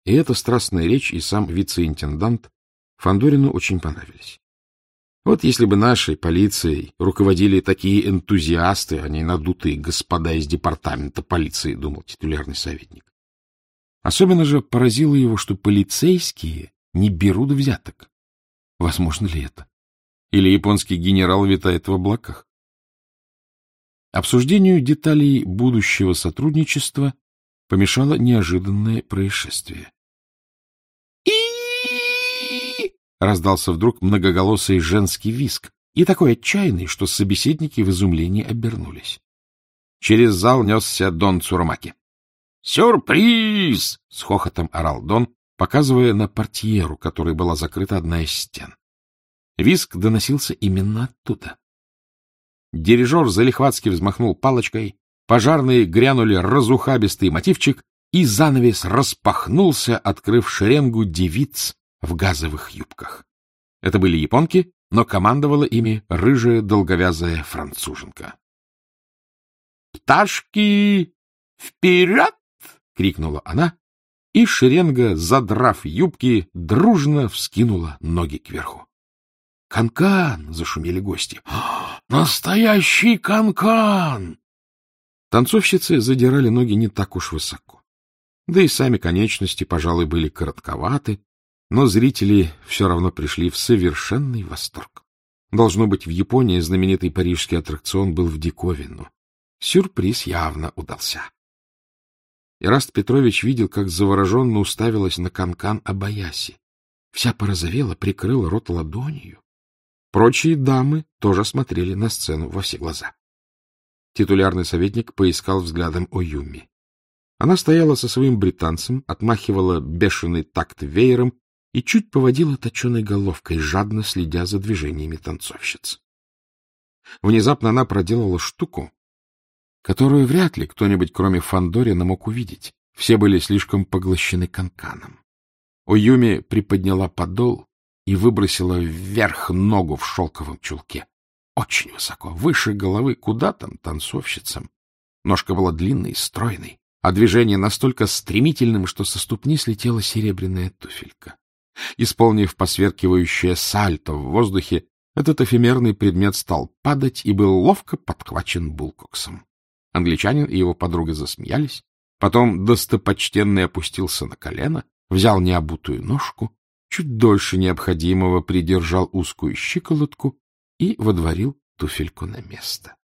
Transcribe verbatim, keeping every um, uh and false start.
И эта страстная речь, и сам вице-интендант Фандорину очень понравились. Вот если бы нашей полицией руководили такие энтузиасты, а не надутые господа из департамента полиции, думал титулярный советник. Особенно же поразило его, что полицейские не берут взяток. Возможно ли это? Или японский генерал витает в облаках? Обсуждению деталей будущего сотрудничества помешало неожиданное происшествие. И раздался вдруг многоголосый женский визг, и такой отчаянный, что собеседники в изумлении обернулись. Через зал несся Дон Цурамаки. «Сюрприз!» — с хохотом орал Дон, показывая на портьеру, которой была закрыта одна из стен. Визг доносился именно оттуда. Дирижер залихватски взмахнул палочкой, пожарные грянули разухабистый мотивчик, и занавес распахнулся, открыв шеренгу девиц в газовых юбках. Это были японки, но командовала ими рыжая долговязая француженка. «Пташки, вперед!» — крикнула она, и шеренга, задрав юбки, дружно вскинула ноги кверху. «Канкан!» — зашумели гости. «Настоящий канкан!» Танцовщицы задирали ноги не так уж высоко. Да и сами конечности, пожалуй, были коротковаты, но зрители все равно пришли в совершенный восторг. Должно быть, в Японии знаменитый парижский аттракцион был в диковину. Сюрприз явно удался. Ираст Петрович видел, как завороженно уставилась на канкан Обаяси. Вся порозовела, прикрыла рот ладонью. Прочие дамы тоже смотрели на сцену во все глаза. Титулярный советник поискал взглядом Оюми. Она стояла со своим британцем, отмахивала бешеный такт веером и чуть поводила точеной головкой, жадно следя за движениями танцовщиц. Внезапно она проделала штуку, которую вряд ли кто-нибудь, кроме Фандорина, мог увидеть. Все были слишком поглощены канканом. Оюми приподняла подол и выбросила вверх ногу в шелковом чулке. Очень высоко, выше головы, куда там танцовщицам. Ножка была длинной и стройной, а движение настолько стремительным, что со ступни слетела серебряная туфелька. Исполнив посверкивающее сальто в воздухе, этот эфемерный предмет стал падать и был ловко подхвачен Булкоксом. Англичанин и его подруга засмеялись, потом достопочтенный опустился на колено, взял необутую ножку, чуть дольше необходимого придержал узкую щиколотку и водворил туфельку на место.